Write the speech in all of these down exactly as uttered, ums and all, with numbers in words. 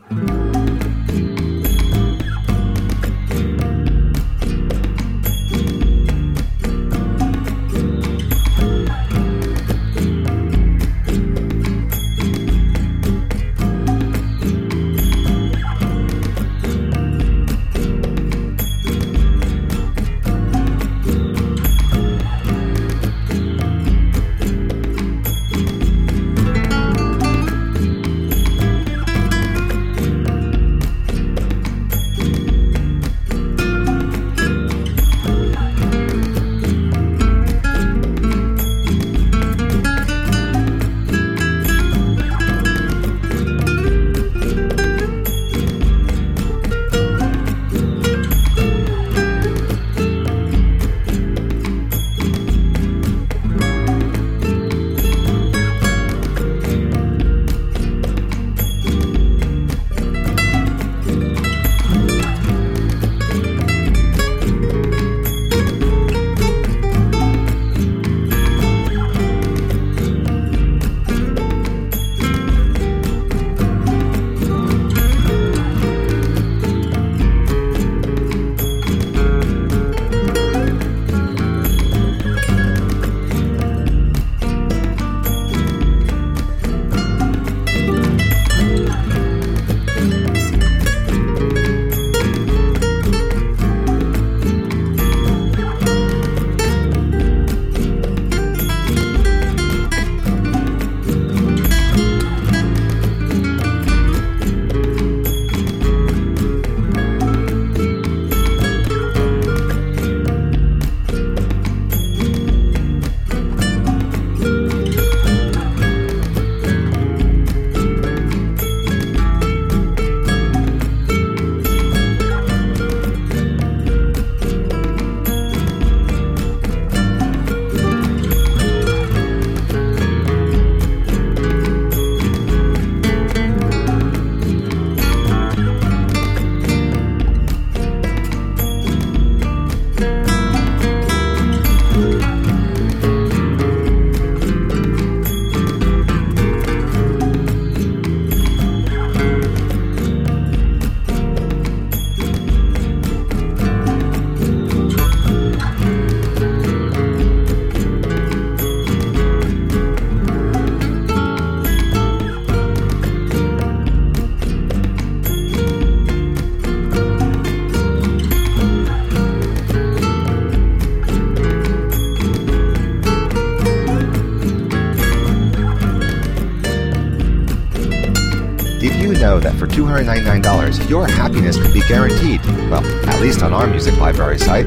know that for two hundred ninety-nine dollars, your happiness can be guaranteed. Well, at least on our music library site.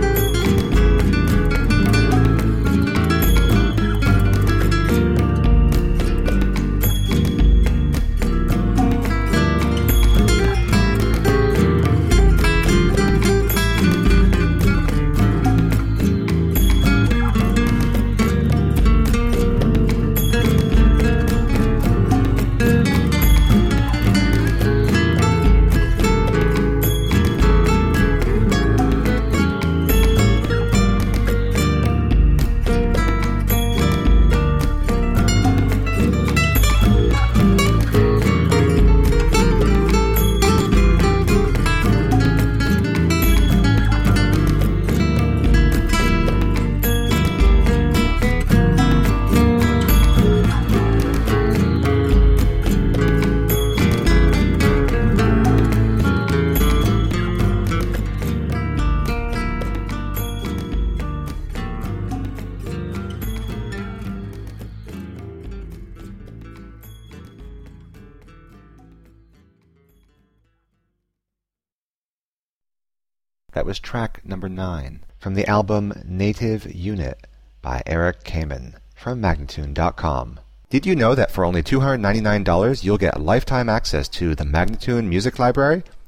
That was track number nine from the album Native Unit by Eric Kamen from Magnatune dot com. Did you know that for only two hundred ninety-nine dollars you'll get lifetime access to the Magnatune Music Library?